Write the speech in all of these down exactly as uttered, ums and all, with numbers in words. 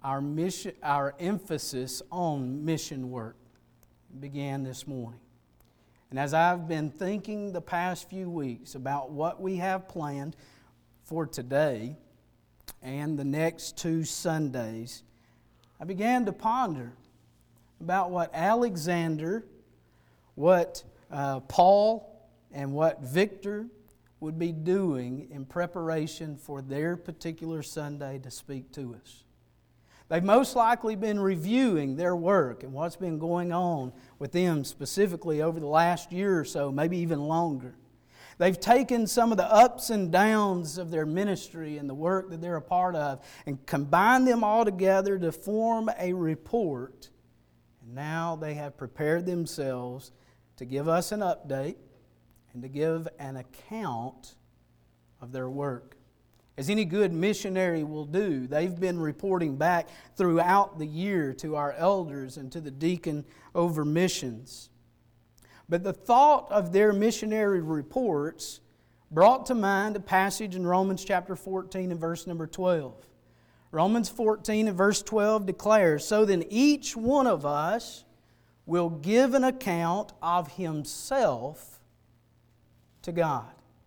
our mission, our emphasis on mission work began this morning. And as I've been thinking the past few weeks about what we have planned for today and the next two Sundays, I began to ponder about what Alexander, what uh, Paul, and what Victor would be doing in preparation for their particular Sunday to speak to us. They've most likely been reviewing their work and what's been going on with them specifically over the last year or so, maybe even longer. They've taken some of the ups and downs of their ministry and the work that they're a part of and combined them all together to form a report. And now they have prepared themselves to give us an update and to give an account of their work. As any good missionary will do, they've been reporting back throughout the year to our elders and to the deacon over missions. But the thought of their missionary reports brought to mind a passage in Romans chapter fourteen and verse number twelve. Romans fourteen and verse twelve declares, "So then each one of us will give an account of himself to God."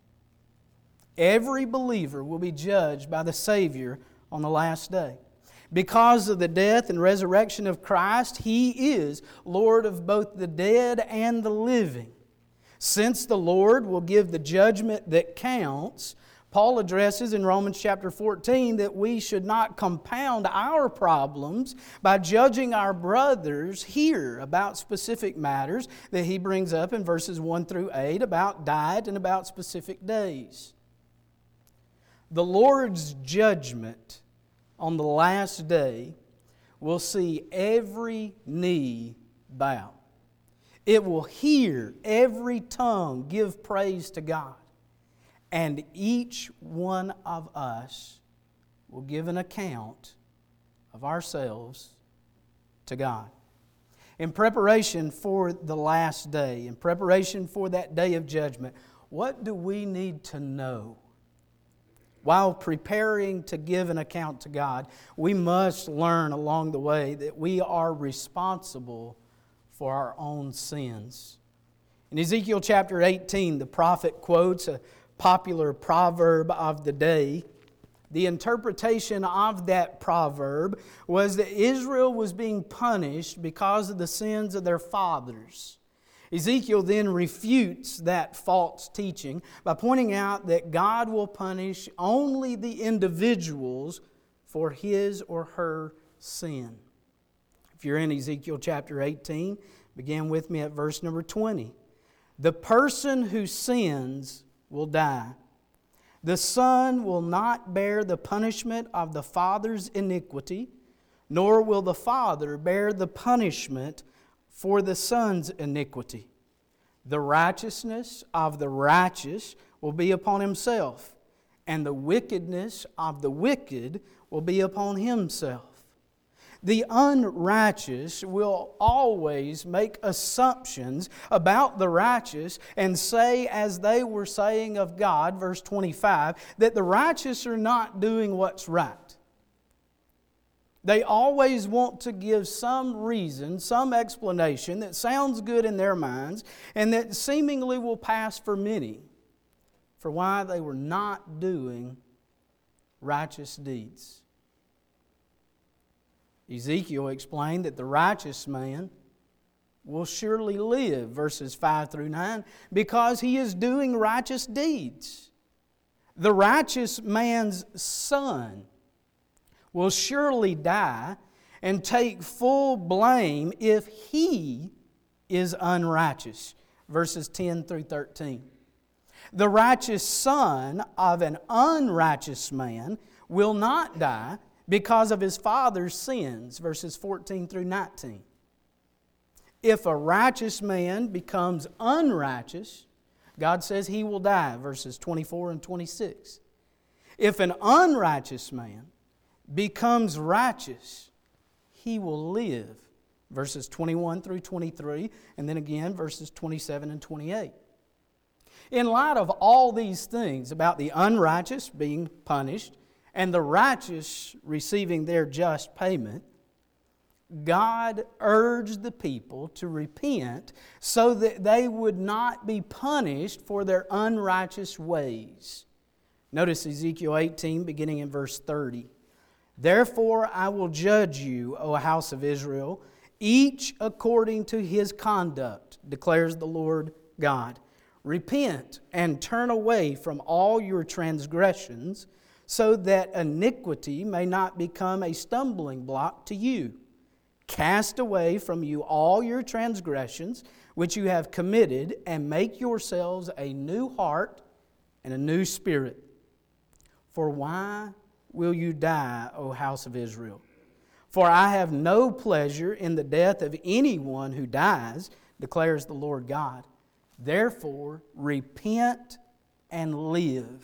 Every believer will be judged by the Savior on the last day. Because of the death and resurrection of Christ, He is Lord of both the dead and the living. Since the Lord will give the judgment that counts, Paul addresses in Romans chapter fourteen that we should not compound our problems by judging our brothers here about specific matters that he brings up in verses one through eight about diet and about specific days. The Lord's judgment on the last day will see every knee bow. It will hear every tongue give praise to God. And each one of us will give an account of ourselves to God. In preparation for the last day, in preparation for that day of judgment, what do we need to know? While preparing to give an account to God, we must learn along the way that we are responsible for our own sins. In Ezekiel chapter eighteen, the prophet quotes a popular proverb of the day. The interpretation of that proverb was that Israel was being punished because of the sins of their fathers. Ezekiel then refutes that false teaching by pointing out that God will punish only the individuals for his or her sin. If you're in Ezekiel chapter eighteen, begin with me at verse number twenty. The person who sins will die. The son will not bear the punishment of the father's iniquity, nor will the father bear the punishment for the son's iniquity. The righteousness of the righteous will be upon himself, and the wickedness of the wicked will be upon himself. The unrighteous will always make assumptions about the righteous and say, as they were saying of God, verse twenty-five, that the righteous are not doing what's right. They always want to give some reason, some explanation that sounds good in their minds and that seemingly will pass for many for why they were not doing righteous deeds. Ezekiel explained that the righteous man will surely live, verses five through nine, because he is doing righteous deeds. The righteous man's son will surely die and take full blame if he is unrighteous. Verses ten through thirteen. The righteous son of an unrighteous man will not die because of his father's sins. Verses fourteen through nineteen. If a righteous man becomes unrighteous, God says he will die. Verses twenty-four and twenty-six. If an unrighteous man becomes righteous, he will live. Verses twenty-one through twenty-three, and then again verses twenty-seven and twenty-eight. In light of all these things about the unrighteous being punished and the righteous receiving their just payment, God urged the people to repent so that they would not be punished for their unrighteous ways. Notice Ezekiel eighteen, beginning in verse thirty. Therefore I will judge you, O house of Israel, each according to his conduct, declares the Lord God. Repent and turn away from all your transgressions, so that iniquity may not become a stumbling block to you. Cast away from you all your transgressions which you have committed, and make yourselves a new heart and a new spirit. For why will you die, O house of Israel? For I have no pleasure in the death of anyone who dies, declares the Lord God. Therefore, repent and live.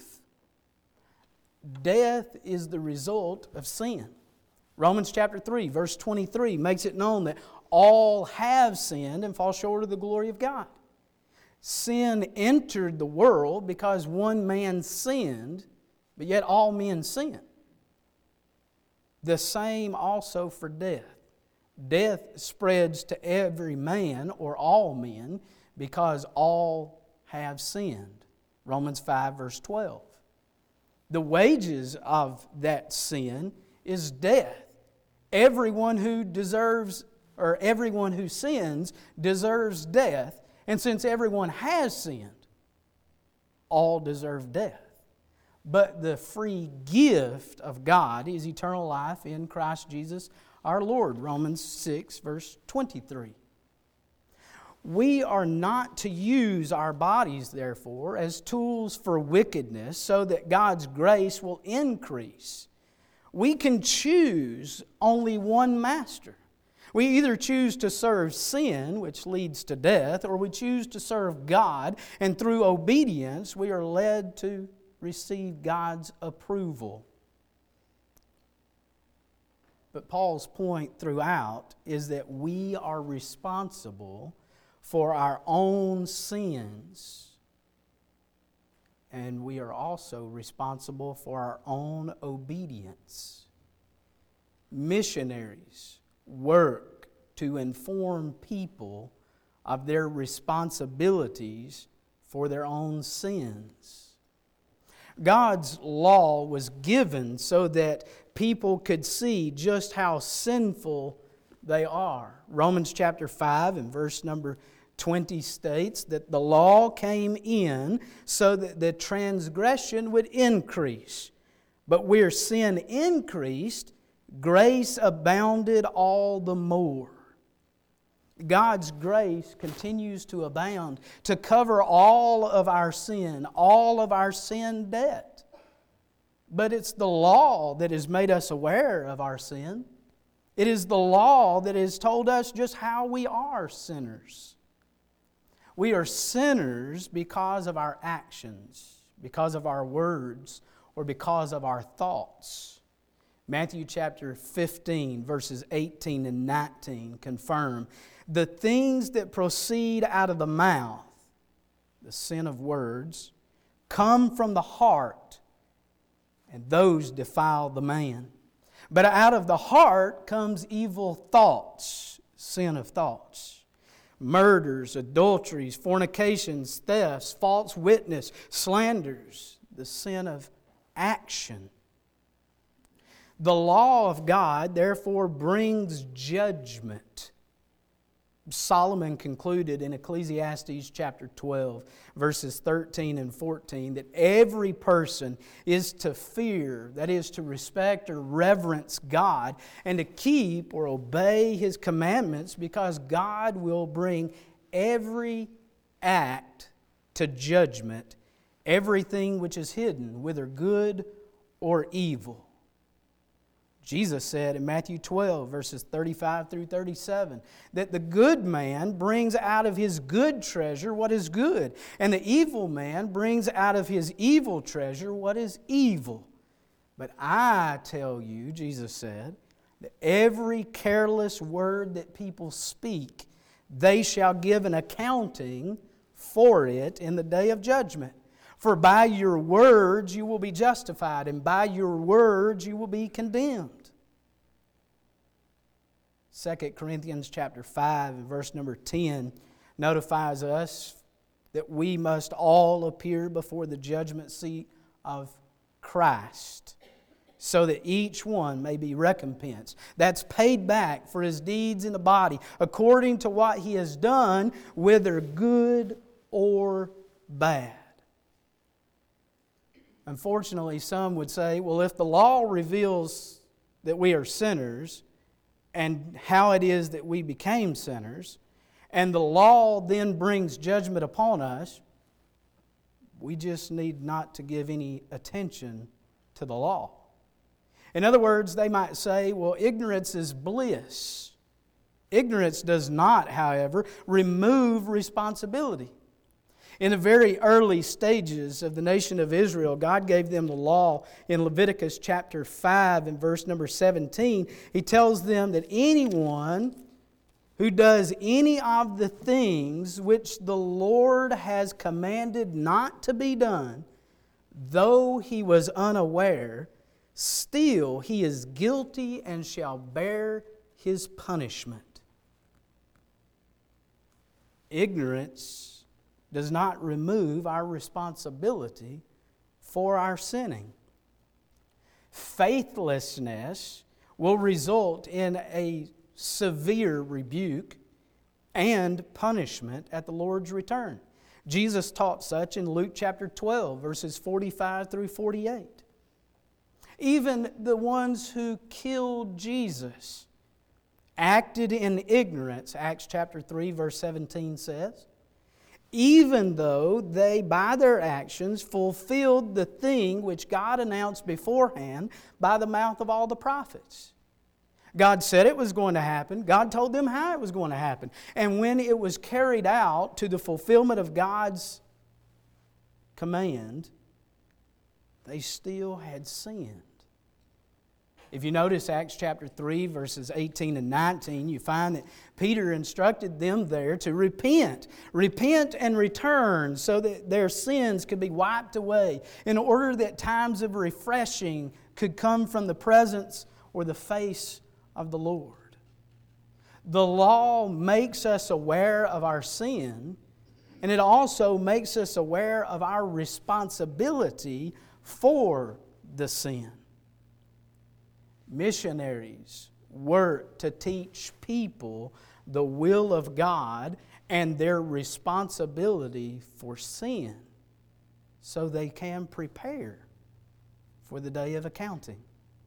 Death is the result of sin. Romans chapter three, verse twenty-three makes it known that all have sinned and fall short of the glory of God. Sin entered the world because one man sinned, but yet all men sin. The same also for death. Death spreads to every man or all men because all have sinned. Romans five, verse twelve. The wages of that sin is death. Everyone who deserves, or everyone who sins deserves death. And since everyone has sinned, all deserve death. But the free gift of God is eternal life in Christ Jesus our Lord. Romans six, verse twenty-three. We are not to use our bodies, therefore, as tools for wickedness so that God's grace will increase. We can choose only one master. We either choose to serve sin, which leads to death, or we choose to serve God, and through obedience we are led to receive God's approval. But Paul's point throughout is that we are responsible for our own sins, and we are also responsible for our own obedience. Missionaries work to inform people of their responsibilities for their own sins. God's law was given so that people could see just how sinful they are. Romans chapter five and verse number twenty states that the law came in so that the transgression would increase. But where sin increased, grace abounded all the more. God's grace continues to abound to cover all of our sin, all of our sin debt. But it's the law that has made us aware of our sin. It is the law that has told us just how we are sinners. We are sinners because of our actions, because of our words, or because of our thoughts. Matthew chapter fifteen, verses eighteen and nineteen confirm the things that proceed out of the mouth, the sin of words, come from the heart, and those defile the man. But out of the heart comes evil thoughts, sin of thoughts. Murders, adulteries, fornications, thefts, false witness, slanders, the sin of action. The law of God, therefore, brings judgment. Solomon concluded in Ecclesiastes chapter twelve, verses thirteen and fourteen, that every person is to fear, that is, to respect or reverence God, and to keep or obey His commandments, because God will bring every act to judgment, everything which is hidden, whether good or evil. Jesus said in Matthew twelve, verses thirty-five through thirty-seven, that the good man brings out of his good treasure what is good, and the evil man brings out of his evil treasure what is evil. But I tell you, Jesus said, that every careless word that people speak, they shall give an accounting for it in the day of judgment. For by your words you will be justified, and by your words you will be condemned. Second Corinthians chapter five and verse number ten notifies us that we must all appear before the judgment seat of Christ, so that each one may be recompensed. That's paid back for his deeds in the body, according to what he has done, whether good or bad. Unfortunately, some would say, well, if the law reveals that we are sinners and how it is that we became sinners, and the law then brings judgment upon us, we just need not to give any attention to the law. In other words, they might say, well, ignorance is bliss. Ignorance does not, however, remove responsibility. In the very early stages of the nation of Israel, God gave them the law in Leviticus chapter five and verse number seventeen. He tells them that anyone who does any of the things which the Lord has commanded not to be done, though he was unaware, still he is guilty and shall bear his punishment. Ignorance does not remove our responsibility for our sinning. Faithlessness will result in a severe rebuke and punishment at the Lord's return. Jesus taught such in Luke chapter twelve, verses forty-five through forty-eight. Even the ones who killed Jesus acted in ignorance, Acts chapter three, verse seventeen says, even though they, by their actions, fulfilled the thing which God announced beforehand by the mouth of all the prophets. God said it was going to happen. God told them how it was going to happen. And when it was carried out to the fulfillment of God's command, they still had sinned. If you notice Acts chapter three, verses eighteen and nineteen, you find that Peter instructed them there to repent. Repent and return so that their sins could be wiped away, in order that times of refreshing could come from the presence or the face of the Lord. The law makes us aware of our sin, and it also makes us aware of our responsibility for the sin. Missionaries work to teach people the will of God and their responsibility for sin, so they can prepare for the day of accounting.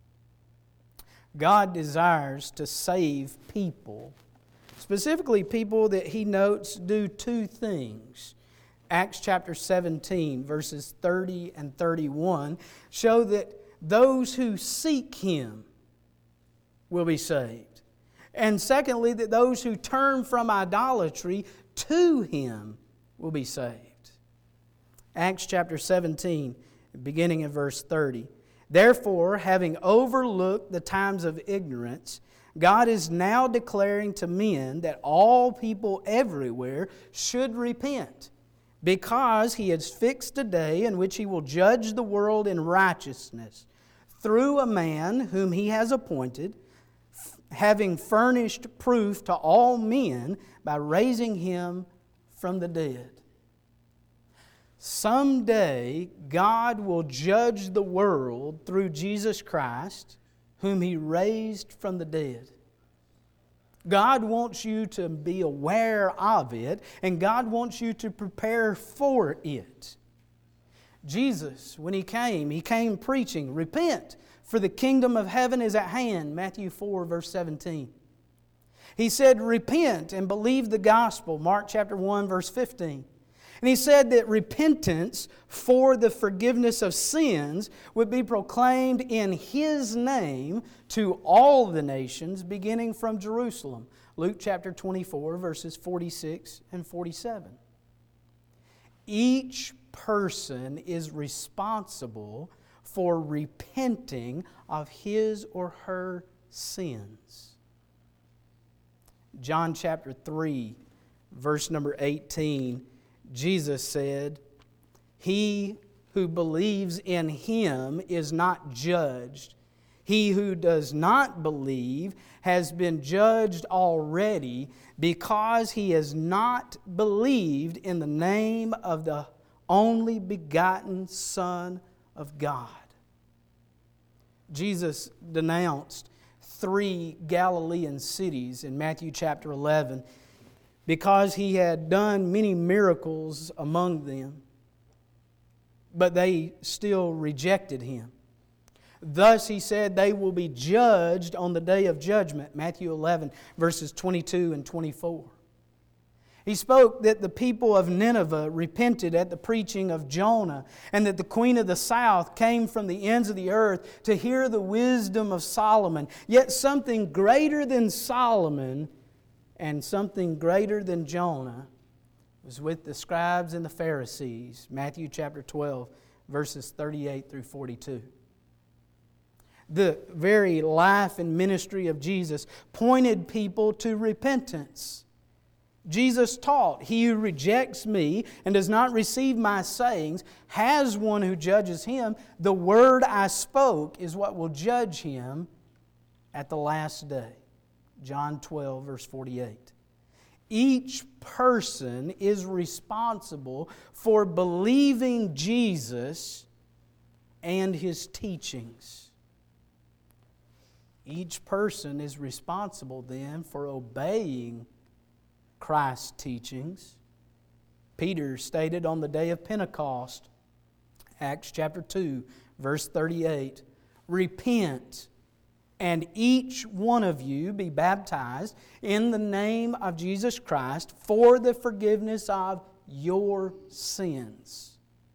God desires to save people, specifically people that He notes do two things. Acts chapter seventeen, verses thirty and thirty-one, show that those who seek Him will be saved. And secondly, that those who turn from idolatry to Him will be saved. Acts chapter seventeen, beginning in verse thirty. Therefore, having overlooked the times of ignorance, God is now declaring to men that all people everywhere should repent, because He has fixed a day in which He will judge the world in righteousness through a man whom He has appointed, having furnished proof to all men by raising Him from the dead. Someday, God will judge the world through Jesus Christ, whom He raised from the dead. God wants you to be aware of it, and God wants you to prepare for it. Jesus, when He came, He came preaching, repent, for the kingdom of heaven is at hand, Matthew four, verse seventeen. He said, repent and believe the gospel, Mark chapter one, verse fifteen. And He said that repentance for the forgiveness of sins would be proclaimed in His name to all the nations, beginning from Jerusalem, Luke chapter twenty-four, verses forty-six and forty-seven. Each person is responsible for repenting of his or her sins. John chapter three, verse number eighteen, Jesus said, He who believes in Him is not judged. He who does not believe has been judged already because he has not believed in the name of the only begotten Son of God. Jesus denounced three Galilean cities in Matthew chapter eleven because He had done many miracles among them, but they still rejected Him. Thus, He said, they will be judged on the day of judgment. Matthew eleven, verses twenty-two and twenty-four. He spoke that the people of Nineveh repented at the preaching of Jonah, and that the queen of the south came from the ends of the earth to hear the wisdom of Solomon. Yet something greater than Solomon and something greater than Jonah was with the scribes and the Pharisees. Matthew chapter twelve, verses thirty-eight through forty-two. The very life and ministry of Jesus pointed people to repentance. Jesus taught, "He who rejects me and does not receive my sayings has one who judges him. The word I spoke is what will judge him at the last day." John twelve, verse forty-eight. Each person is responsible for believing Jesus and His teachings. Each person is responsible then for obeying Christ's teachings. Peter stated on the day of Pentecost, Acts chapter two, verse thirty-eight, "Repent, and each one of you be baptized in the name of Jesus Christ for the forgiveness of your sins."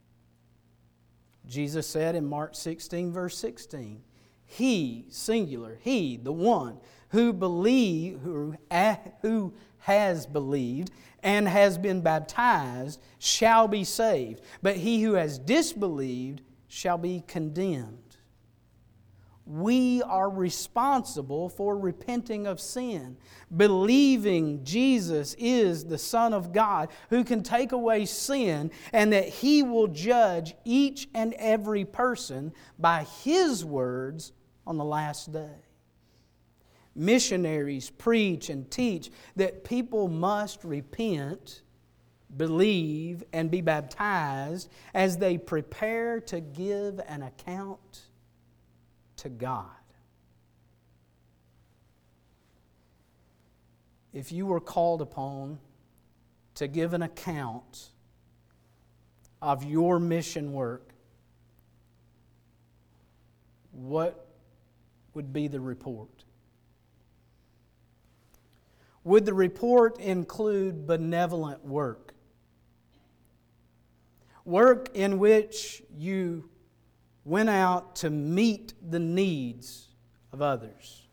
Jesus said in Mark sixteen, verse sixteen, "He," singular, "he," the one, who believe, who, who has believed and has been baptized shall be saved. But he who has disbelieved shall be condemned." We are responsible for repenting of sin, believing Jesus is the Son of God who can take away sin, and that He will judge each and every person by His words on the last day. Missionaries preach and teach that people must repent, believe, and be baptized as they prepare to give an account to God. If you were called upon to give an account of your mission work, what would be the report? Would the report include benevolent work? Work in which you went out to meet the needs of others?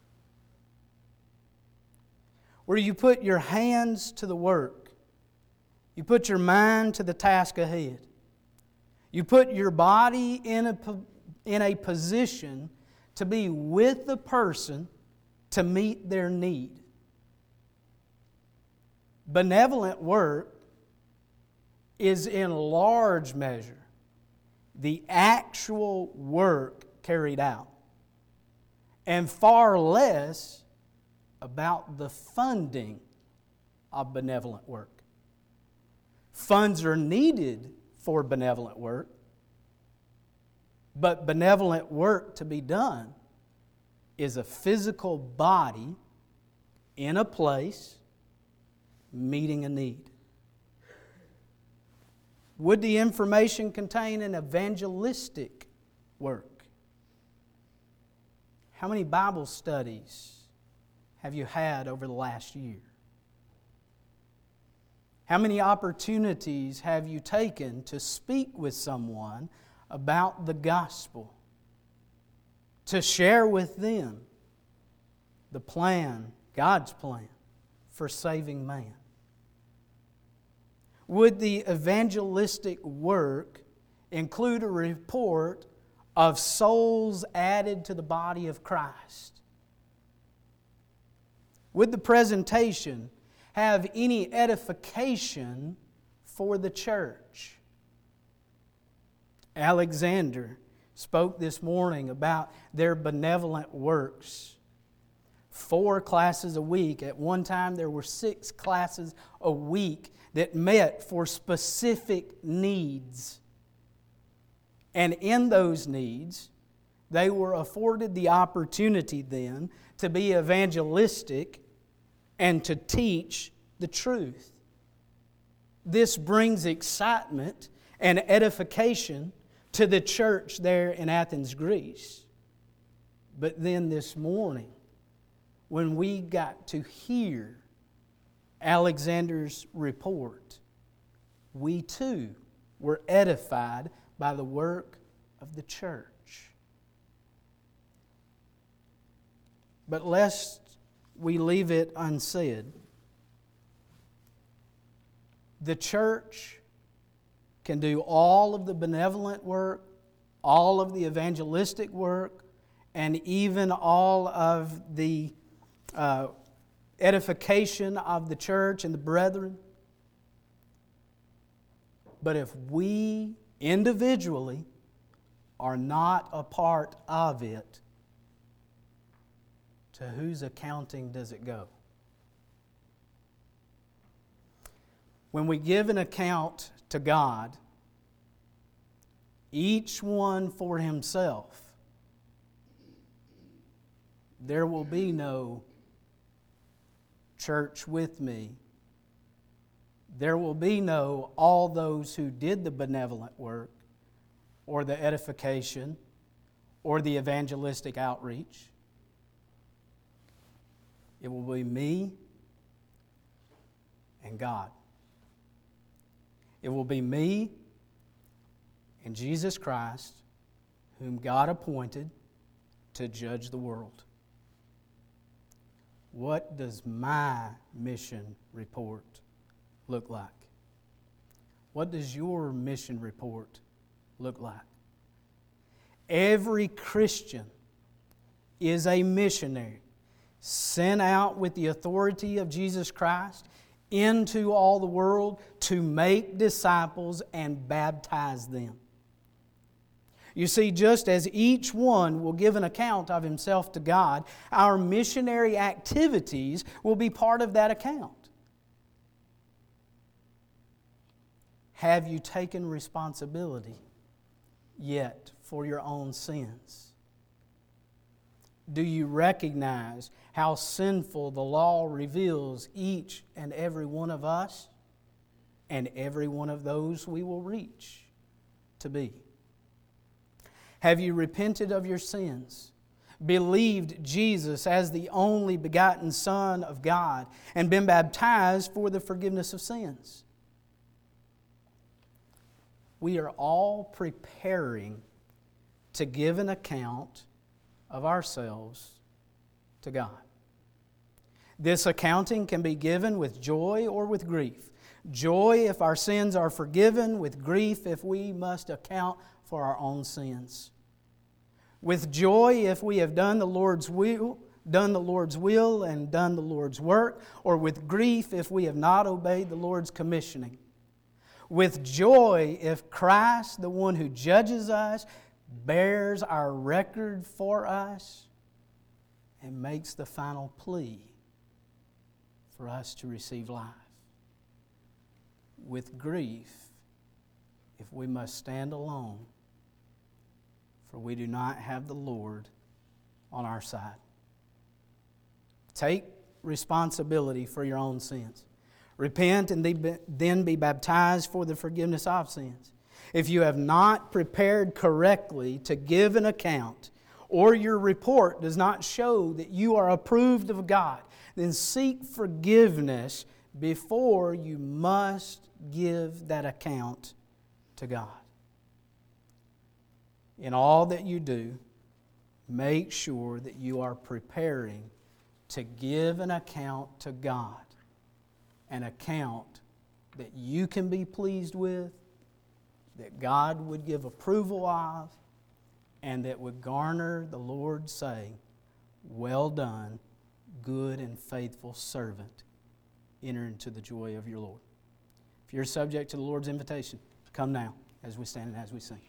Where you put your hands to the work, you put your mind to the task ahead, you put your body in a, in a position to be with the person to meet their need. Benevolent work is in large measure the actual work carried out, and far less about the funding of benevolent work. Funds are needed for benevolent work, but benevolent work to be done is a physical body in a place meeting a need. Would the information contain an evangelistic work? How many Bible studies have you had over the last year? How many opportunities have you taken to speak with someone about the gospel? To share with them the plan, God's plan, for saving man? Would the evangelistic work include a report of souls added to the body of Christ? Would the presentation have any edification for the church? Alexander spoke this morning about their benevolent works. Four classes a week. At one time, there were six classes a week that met for specific needs. And in those needs, they were afforded the opportunity then to be evangelistic and to teach the truth. This brings excitement and edification to the church there in Athens, Greece. But then this morning, when we got to hear Alexander's report, we too were edified by the work of the church. But lest we leave it unsaid, the church can do all of the benevolent work, all of the evangelistic work, and even all of the uh, edification of the church and the brethren. But if we individually are not a part of it, to whose accounting does it go? When we give an account to God, each one for himself, there will be no church with me. There will be no all those who did the benevolent work or the edification or the evangelistic outreach. It will be me and God. It will be me and Jesus Christ, whom God appointed to judge the world. What does my mission report look like? What does your mission report look like? Every Christian is a missionary sent out with the authority of Jesus Christ into all the world to make disciples and baptize them. You see, just as each one will give an account of himself to God, our missionary activities will be part of that account. Have you taken responsibility yet for your own sins? Do you recognize how sinful the law reveals each and every one of us and every one of those we will reach to be? Have you repented of your sins, believed Jesus as the only begotten Son of God, and been baptized for the forgiveness of sins? We are all preparing to give an account of ourselves to God. This accounting can be given with joy or with grief. Joy if our sins are forgiven, with grief if we must account for our own sins. With joy if we have done the Lord's will, done the Lord's will and done the Lord's work, or with grief if we have not obeyed the Lord's commissioning. With joy if Christ, the one who judges us, bears our record for us and makes the final plea for us to receive life. With grief if we must stand alone, for we do not have the Lord on our side. Take responsibility for your own sins. Repent and then be baptized for the forgiveness of sins. If you have not prepared correctly to give an account, or your report does not show that you are approved of God, then seek forgiveness before you must give that account to God. In all that you do, make sure that you are preparing to give an account to God, an account that you can be pleased with, that God would give approval of, and that would garner the Lord saying, "Well done, good and faithful servant. Enter into the joy of your Lord." If you're subject to the Lord's invitation, come now as we stand and as we sing.